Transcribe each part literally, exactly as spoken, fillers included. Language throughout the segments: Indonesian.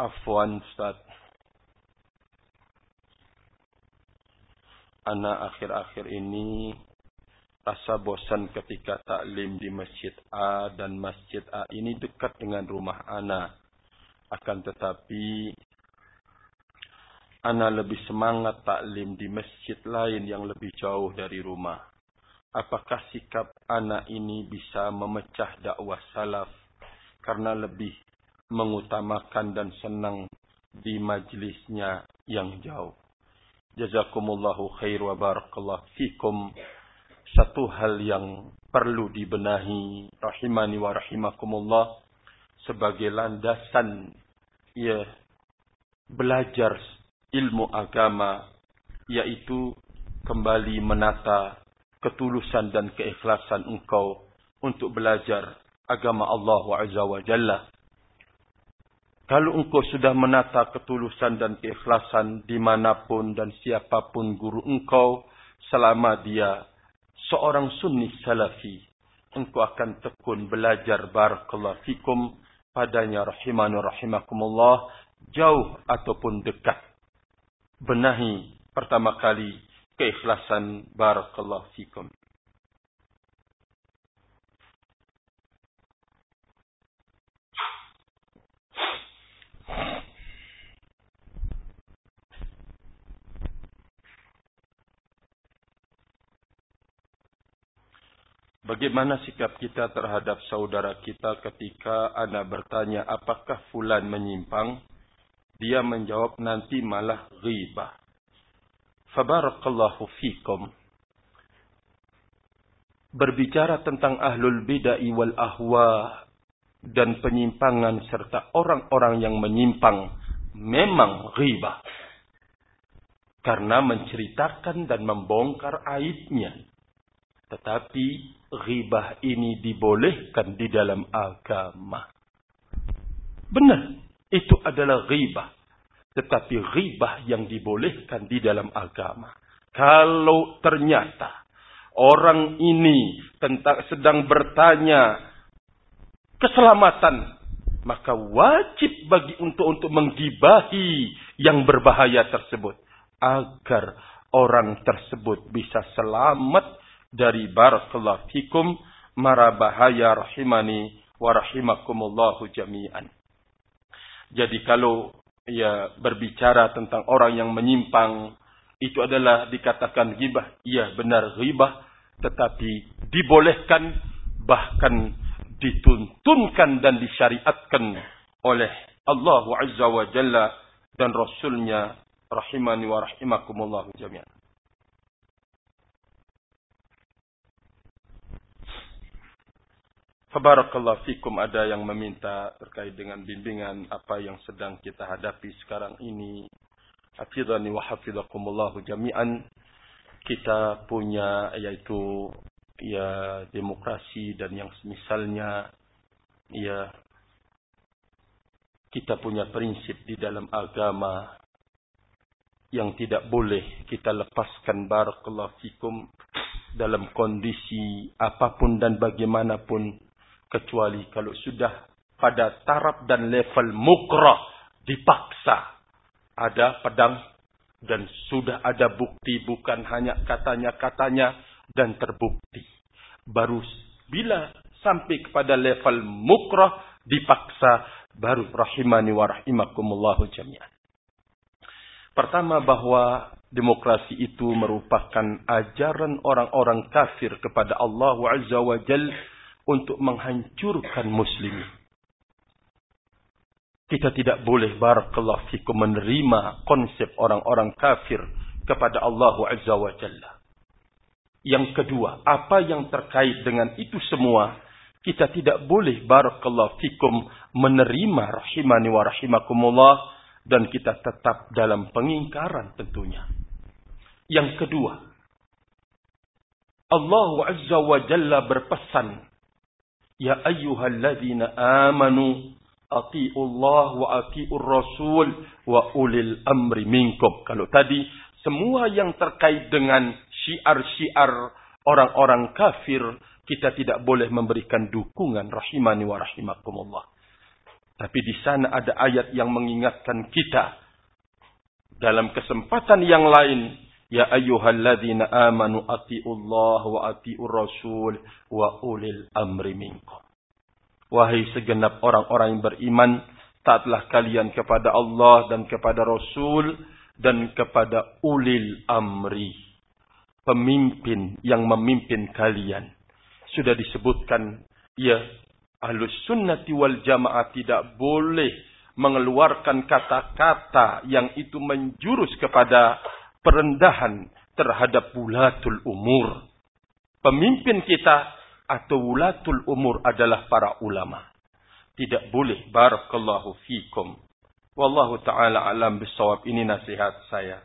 Afwan Ustaz, ana akhir-akhir ini rasa bosan ketika taklim di Masjid A, dan Masjid A ini dekat dengan rumah ana. Akan tetapi ana lebih semangat taklim di masjid lain yang lebih jauh dari rumah. Apakah sikap ana ini bisa memecah dakwah salaf karena lebih mengutamakan dan senang di majlisnya yang jauh? Jazakumullahu khair wa barakallahu fikum. Satu hal yang perlu dibenahi rahimani wa rahimakumullah sebagai landasan ya belajar ilmu agama, yaitu kembali menata ketulusan dan keikhlasan engkau untuk belajar agama Allah Azza wa Jalla. Kalau engkau sudah menata ketulusan dan keikhlasan dimanapun dan siapapun guru engkau, selama dia seorang sunni salafi, engkau akan tekun belajar barakallahu fikum padanya rahimani rahimakumullah, jauh ataupun dekat. Benahi pertama kali keikhlasan barakallahu fikum. Bagaimana sikap kita terhadap saudara kita ketika ana bertanya apakah fulan menyimpang? Dia menjawab nanti malah ghibah. Fabarakallahu fikum. Berbicara tentang ahlul bid'ah wal ahwa dan penyimpangan serta orang-orang yang menyimpang memang ghibah. Karena menceritakan dan membongkar aibnya. Tetapi ghibah ini dibolehkan di dalam agama. Benar, itu adalah ghibah. Tetapi ghibah yang dibolehkan di dalam agama. Kalau ternyata orang ini tentang sedang bertanya keselamatan, maka wajib bagi untuk untuk menggibahi yang berbahaya tersebut agar orang tersebut bisa selamat dari barakallahu fikum mara bahaya rahimani wa rahimakumullahu jami'an. Jadi kalau ya berbicara tentang orang yang menyimpang, itu adalah dikatakan ghibah. Iya benar ghibah, tetapi dibolehkan, bahkan dituntunkan dan disyariatkan oleh Allah Azza wa Jalla dan Rasulnya rahimani wa rahimakumullahu jami'an. Fabarakallahu fikum, ada yang meminta terkait dengan bimbingan apa yang sedang kita hadapi sekarang ini. Hafizani wa hafizakumullahu jami'an. Kita punya yaitu ya demokrasi dan yang semisalnya, ya kita punya prinsip di dalam agama yang tidak boleh kita lepaskan barakallahu fikum dalam kondisi apapun dan bagaimanapun, kecuali kalau sudah pada taraf dan level mukrah, dipaksa. Ada pedang dan sudah ada bukti, bukan hanya katanya-katanya dan terbukti. Baru bila sampai kepada level mukrah, dipaksa, baru rahimani wa rahimakumullahu jami'an. Pertama, bahwa demokrasi itu merupakan ajaran orang-orang kafir kepada Allah Azza wa Jalla untuk menghancurkan muslimin. Kita tidak boleh barakallahu fikum menerima konsep orang-orang kafir kepada Allah Azza wa Jalla. Yang kedua, apa yang terkait dengan itu semua, kita tidak boleh barakallahu fikum menerima rahimani wa rahimakumullah, dan kita tetap dalam pengingkaran tentunya. Yang kedua, Allah Azza wa Jalla berpesan, ya ayyuhalladzina amanu atiiullah wa atiiur rasul wa ulil amri minkum. Kalau tadi semua yang terkait dengan syiar-syiar orang-orang kafir, kita tidak boleh memberikan dukungan rahimani wa rahimakumullah. Tapi di sana ada ayat yang mengingatkan kita. Dalam kesempatan yang lain, ya ayyuhalladzina amanu atiullah wa atiur rasul wa ulil amri minkum. Wahai segenap orang-orang yang beriman, taatlah kalian kepada Allah dan kepada Rasul dan kepada ulil amri. Pemimpin yang memimpin kalian. Sudah disebutkan, ya Ahlus Sunnati wal Jamaah tidak boleh mengeluarkan kata-kata yang itu menjurus kepada perendahan terhadap wulatul umur. Pemimpin kita atau wulatul umur adalah para ulama. Tidak boleh. Barakallahu fikum. Wallahu ta'ala alam bisawab. Ini nasihat saya.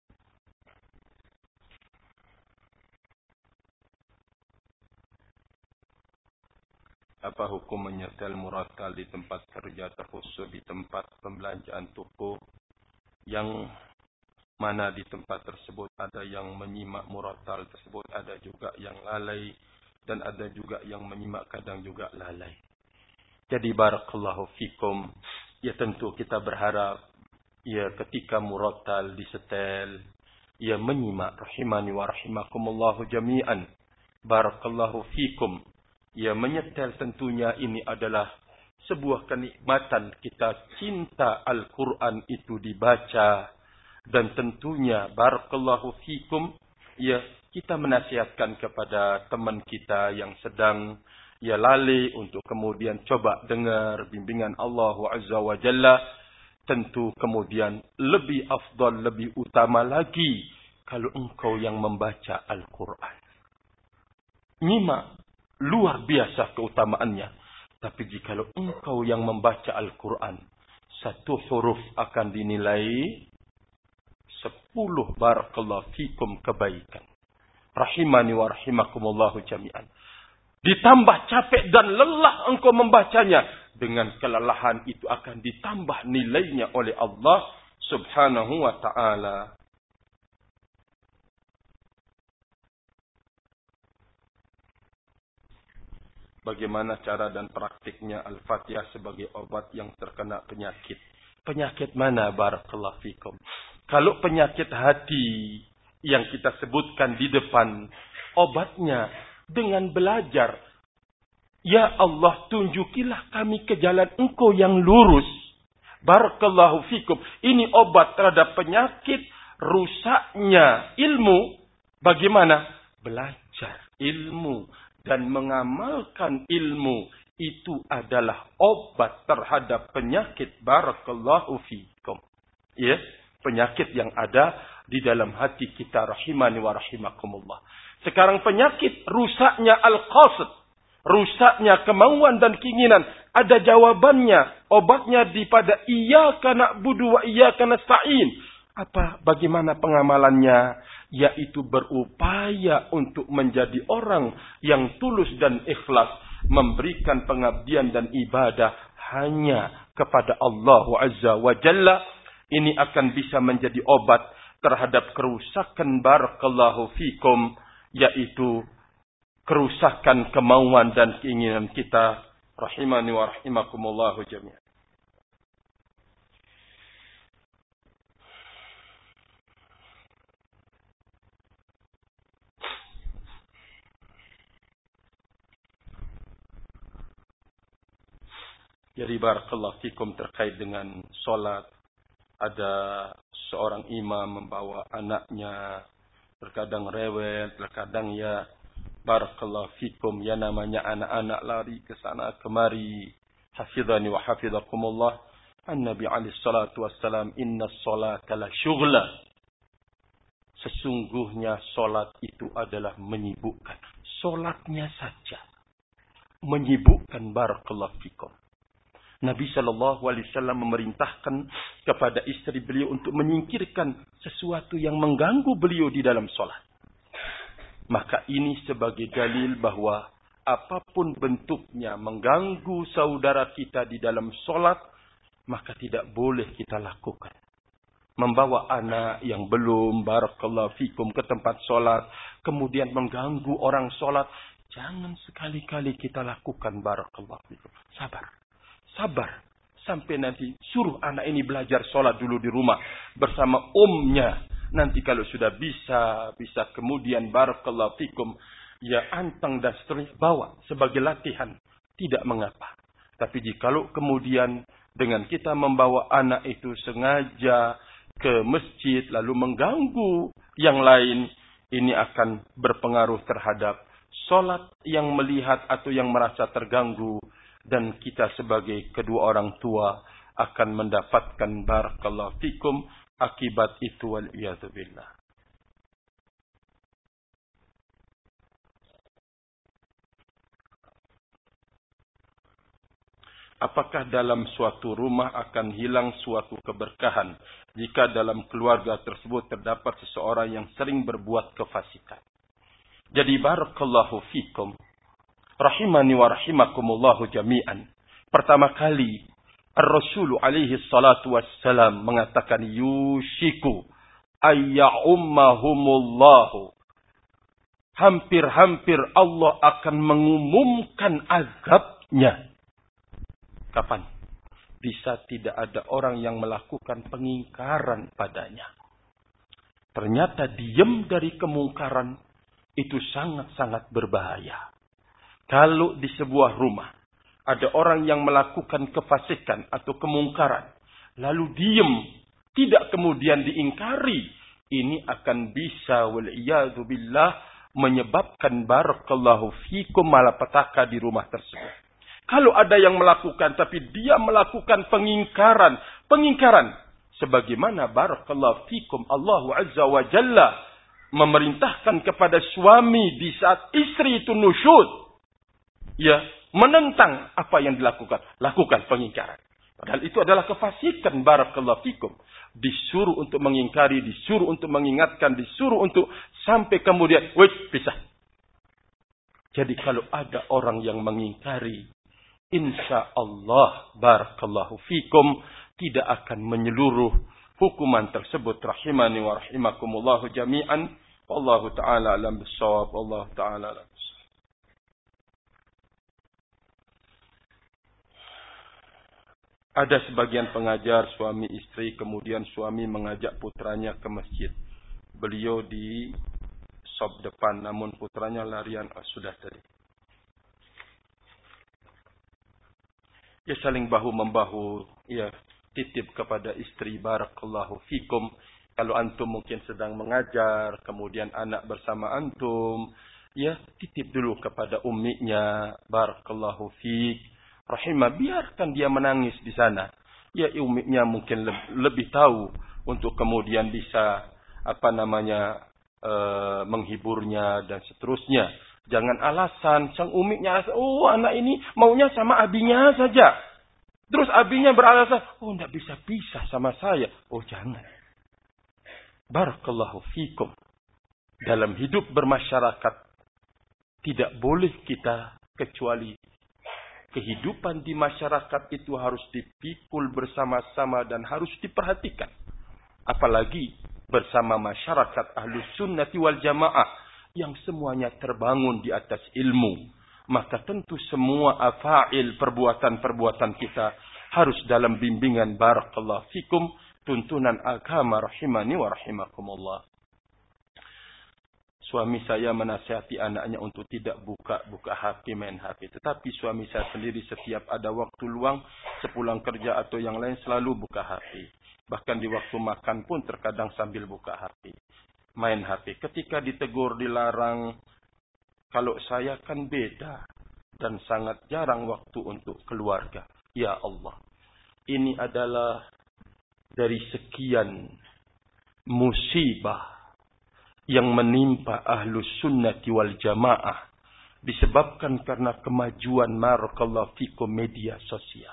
Apa hukum menyetel murattal di tempat kerja, terkhusus di tempat pembelanjaan toko, yang mana di tempat tersebut ada yang menyimak murattal tersebut, ada juga yang lalai, dan ada juga yang menyimak kadang juga lalai. Jadi barakallahu fikum, ya tentu kita berharap, ya ketika murattal disetel, ya menyimak, rahimani wa rahimakumullahu jami'an, barakallahu fikum. Ya menyetel tentunya ini adalah sebuah kenikmatan kita cinta Al-Quran itu dibaca. Dan tentunya barakallahu fikum, ya kita menasihatkan kepada teman kita yang sedang ya lalai untuk kemudian coba dengar bimbingan Allah Azza wa Jalla. Tentu kemudian lebih afdal, lebih utama lagi kalau engkau yang membaca Al-Quran. Nyimak. Luar biasa keutamaannya. Tapi jikalau engkau yang membaca Al-Quran, satu huruf akan dinilai sepuluh barakallahu fikum kebaikan. Rahimani wa rahimakumullahu jami'an. Ditambah capek dan lelah engkau membacanya. Dengan kelelahan itu akan ditambah nilainya oleh Allah subhanahu wa ta'ala. Bagaimana cara dan praktiknya Al-Fatihah sebagai obat yang terkena penyakit? Penyakit mana barakallahu fikum? Kalau penyakit hati yang kita sebutkan di depan, obatnya dengan belajar. Ya Allah, tunjukilah kami ke jalan engkau yang lurus. Barakallahu fikum. Ini obat terhadap penyakit rusaknya ilmu. Bagaimana? Belajar ilmu. Dan mengamalkan ilmu itu adalah obat terhadap penyakit barakallahu fikum. Ya, penyakit yang ada di dalam hati kita rahimani wa rahimakumullah. Sekarang penyakit rusaknya al-qasid, rusaknya kemauan dan keinginan, ada jawabannya, obatnya di pada iyyaka na'budu wa iyyaka nasta'in. Apa bagaimana pengamalannya? Yaitu berupaya untuk menjadi orang yang tulus dan ikhlas, memberikan pengabdian dan ibadah hanya kepada Allah Azza wa Jalla. Ini akan bisa menjadi obat terhadap kerusakan barakallahu fikum, yaitu kerusakan kemauan dan keinginan kita. Rahimani wa rahimakumullahu jami'an. Jadi barakallahu fikum terkait dengan solat. Ada seorang imam membawa anaknya. Terkadang rewel, terkadang ya barakallahu fikum. Ya namanya anak-anak lari ke sana kemari. Hafidhani wa hafidhakumullah. An-Nabi alaihi salatu wassalam. Inna salata la syughla. Sesungguhnya solat itu adalah menyibukkan. Solatnya saja menyibukkan barakallahu fikum. Nabi sallallahu alaihi wasallam memerintahkan kepada istri beliau untuk menyingkirkan sesuatu yang mengganggu beliau di dalam solat. Maka ini sebagai dalil bahwa apapun bentuknya mengganggu saudara kita di dalam solat, maka tidak boleh kita lakukan. Membawa anak yang belum barakallahu fikum ke tempat solat, kemudian mengganggu orang solat, jangan sekali-kali kita lakukan barakallahu fikum. Sabar. Sabar. Sampai nanti suruh anak ini belajar sholat dulu di rumah bersama umnya. Nanti kalau sudah bisa, bisa kemudian barakallahu fikum, ya anteng dan seterusnya, bawa sebagai latihan. Tidak mengapa. Tapi jikalau kemudian dengan kita membawa anak itu sengaja ke masjid lalu mengganggu yang lain, ini akan berpengaruh terhadap sholat yang melihat atau yang merasa terganggu. Dan kita sebagai kedua orang tua akan mendapatkan barakallahu fikum akibat itu wal'iyadzubillah. Apakah dalam suatu rumah akan hilang suatu keberkahan jika dalam keluarga tersebut terdapat seseorang yang sering berbuat kefasikan? Jadi barakallahu fikum, rahimani wa rahimakumullahu jami'an. Pertama kali Ar-Rasul alaihi salatu wassalam mengatakan yushiku ayya'ummahumullahu. Hampir-hampir Allah akan mengumumkan azabnya. Kapan? Bisa tidak ada orang yang melakukan pengingkaran padanya. Ternyata diam dari kemungkaran itu sangat-sangat berbahaya. Kalau di sebuah rumah ada orang yang melakukan kefasikan atau kemungkaran, lalu diam, tidak kemudian diingkari, ini akan bisa wal'iyadzubillah menyebabkan barakallahu fikum malapetaka di rumah tersebut. Kalau ada yang melakukan tapi dia melakukan pengingkaran, pengingkaran sebagaimana barakallahu fikum Allah Azza wa Jalla memerintahkan kepada suami di saat istri itu nusyud, ya, menentang apa yang dilakukan, lakukan pengingkaran. Padahal itu adalah kefasikan barakallahu fikum. Disuruh untuk mengingkari, disuruh untuk mengingatkan, disuruh untuk sampai kemudian, wait, pisah. Jadi kalau ada orang yang mengingkari, insya Allah barakallahu fikum tidak akan menyeluruh hukuman tersebut. Rahimani wa rahimakumullahu jami'an. Wallahu ta'ala alam bisawab. Wallahu ta'ala alam bisawab. Ada sebagian pengajar suami istri, kemudian suami mengajak putranya ke masjid. Beliau di sop depan, namun putranya larian. Oh, sudah tadi. Ya saling bahu-membahu, ya titip kepada istri barakallahu fikum. Kalau antum mungkin sedang mengajar, kemudian anak bersama antum, ya titip dulu kepada umminya barakallahu fik. Rahimah, biarkan dia menangis di sana. Ya umminya mungkin le- lebih tahu untuk kemudian bisa apa namanya e, menghiburnya dan seterusnya. Jangan alasan sang umminya, oh anak ini maunya sama abinya saja. Terus abinya beralasan, oh tidak bisa pisah sama saya. Oh jangan. Barakallahu fikum. Dalam hidup bermasyarakat tidak boleh kita kecuali kehidupan di masyarakat itu harus dipikul bersama-sama dan harus diperhatikan. Apalagi bersama masyarakat Ahlus Sunnati wal Jamaah yang semuanya terbangun di atas ilmu. Maka tentu semua afa'il perbuatan-perbuatan kita harus dalam bimbingan barakallahu fikum tuntunan agama rahimani wa rahimakumullah. Suami saya menasihati anaknya untuk tidak buka-buka H P, main H P. Tetapi suami saya sendiri setiap ada waktu luang, sepulang kerja atau yang lain selalu buka H P. Bahkan di waktu makan pun terkadang sambil buka H P. Main H P. Ketika ditegur, dilarang, kalau saya kan beda. Dan sangat jarang waktu untuk keluarga. Ya Allah. Ini adalah dari sekian musibah yang menimpa Ahlus Sunnati wal Jamaah disebabkan karena kemajuan barakallahu fikum media sosial.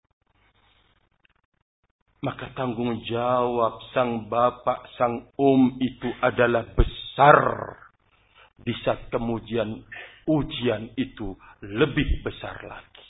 Maka tanggung jawab sang bapak, sang um itu adalah besar. Di saat kemudian ujian itu lebih besar lagi.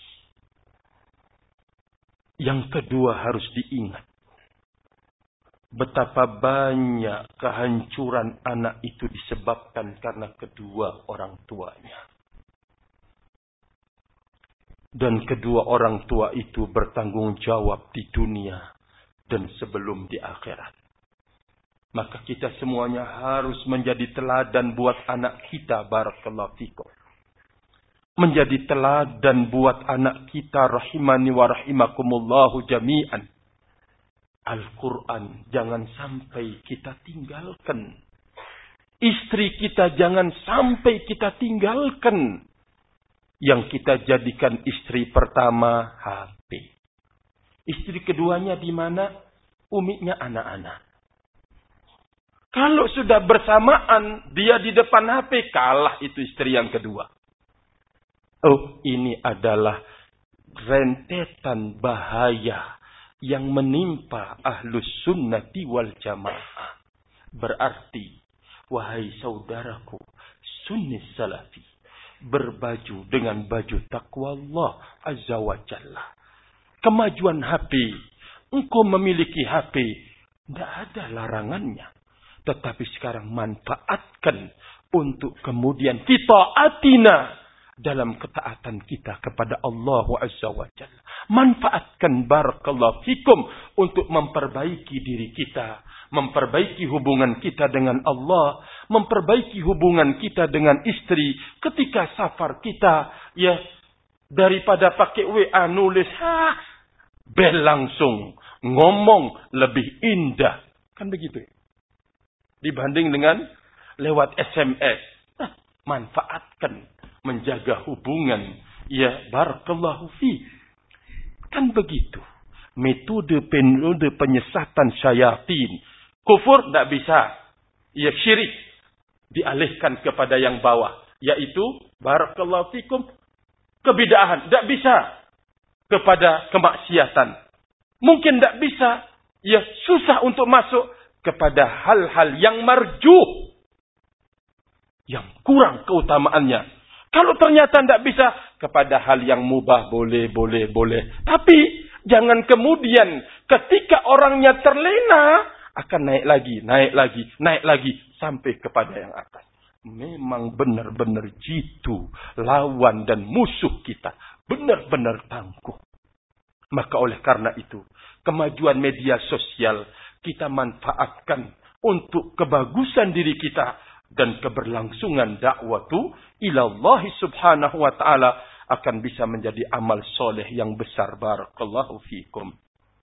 Yang kedua harus diingat. Betapa banyak kehancuran anak itu disebabkan karena kedua orang tuanya. Dan kedua orang tua itu bertanggung jawab di dunia dan sebelum di akhirat. Maka kita semuanya harus menjadi teladan buat anak kita. Barakallahu fikum. Menjadi teladan buat anak kita. Rahimani wa rahimakumullahu jami'an. Al-Quran jangan sampai kita tinggalkan. Istri kita jangan sampai kita tinggalkan. Yang kita jadikan istri pertama H P. Istri keduanya di mana? Umiknya anak-anak. Kalau sudah bersamaan dia di depan H P, kalah itu istri yang kedua. Oh, ini adalah rentetan bahaya yang menimpa ahlus sunnati wal jamaah. Berarti, wahai saudaraku, sunni salafi, berbaju dengan baju takwa Allah Azza wa Jalla. Kemajuan H P, engkau memiliki H P, tidak ada larangannya. Tetapi sekarang manfaatkan untuk kemudian fita'atina dalam ketaatan kita kepada Allah Azza wa Jalla. Manfaatkan barakallahu fikum untuk memperbaiki diri kita, memperbaiki hubungan kita dengan Allah, memperbaiki hubungan kita dengan istri ketika safar kita, ya, daripada pakai W A nulis, ha, bel langsung ngomong lebih indah, kan begitu ya? Dibanding dengan lewat S M S. Nah, manfaatkan menjaga hubungan, ya, barakallahu fi. Kan begitu. Metode-metode penyesatan syaitan. Kufur tidak bisa. Ya, syirik dialihkan kepada yang bawah. Yaitu, barakallahu fikum, kebid'ahan. Tidak bisa kepada kemaksiatan. Mungkin tidak bisa. Ya, susah untuk masuk kepada hal-hal yang marjuh. Yang kurang keutamaannya. Kalau ternyata tidak bisa, kepada hal yang mubah, boleh, boleh, boleh. Tapi, jangan kemudian ketika orangnya terlena, akan naik lagi, naik lagi, naik lagi, sampai kepada yang atas. Memang benar-benar jitu, lawan dan musuh kita. Benar-benar tangguh. Maka oleh karena itu, kemajuan media sosial, kita manfaatkan untuk kebagusan diri kita. Dan keberlangsungan dakwatu ilallahi subhanahu wa ta'ala akan bisa menjadi amal soleh yang besar. Barakallahu fikum.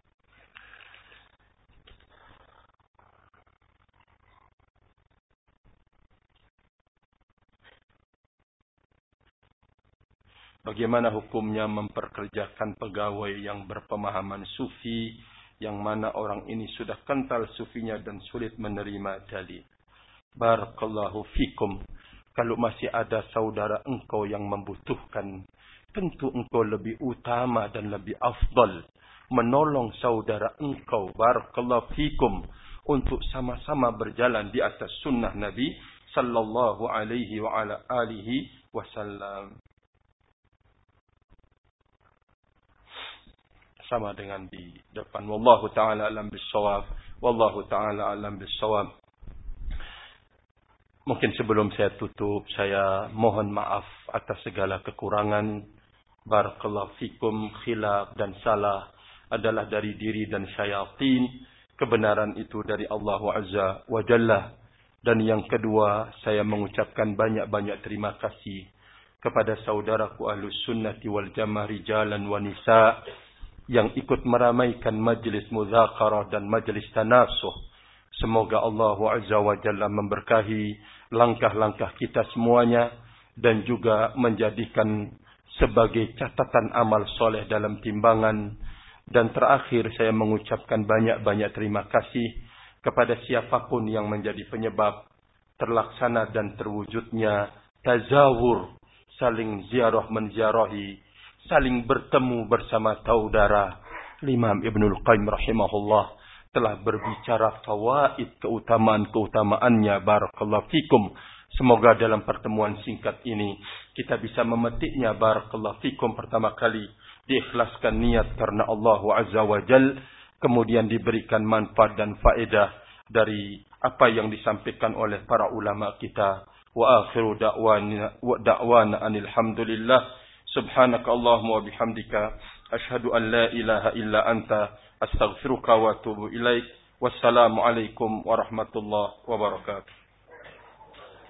Bagaimana hukumnya memperkerjakan pegawai yang berpemahaman sufi, yang mana orang ini sudah kental sufinya dan sulit menerima dalil? Barakallahu fikum. Kalau masih ada saudara engkau yang membutuhkan, tentu engkau lebih utama dan lebih afdal menolong saudara engkau. Barakallahu fikum. Untuk sama-sama berjalan di atas sunnah Nabi sallallahu alaihi wa ala alihi wasallam. Sama dengan di depan. Wallahu ta'ala alam bisawab. Wallahu ta'ala alam bisawab. Mungkin sebelum saya tutup, saya mohon maaf atas segala kekurangan. Barakallahu fikum. Khilaf dan salah adalah dari diri dan syaitan. Kebenaran itu dari Allah Azza wa Jalla. Dan yang kedua, saya mengucapkan banyak-banyak terima kasih kepada saudaraku Ahlus Sunnati wal Jamaah rijalan wa nisa yang ikut meramaikan majlis mudzakarah dan majlis tanasuh. Semoga Allah Azza wa Jalla memberkahi langkah-langkah kita semuanya dan juga menjadikan sebagai catatan amal soleh dalam timbangan. Dan terakhir saya mengucapkan banyak-banyak terima kasih kepada siapapun yang menjadi penyebab terlaksana dan terwujudnya tazawur, saling ziarah menziarahi, saling bertemu bersama saudara. Imam Ibnul Qayyim rahimahullah telah berbicara fawaid keutamaan-keutamaannya. Barakallahu fikum. Semoga dalam pertemuan singkat ini kita bisa memetiknya. Barakallahu fikum. Pertama kali diikhlaskan niat karena Allah Azza wa Jal, kemudian diberikan manfaat dan faedah dari apa yang disampaikan oleh para ulama kita. Wa akhiru da'wana wa da'wana anil hamdulillah. Subhanakallahumma wa bihamdika asyhadu an la ilaha illa anta astaghfiruka wa atubu ilaik. Wassalamu alaikum warahmatullahi wabarakatuh.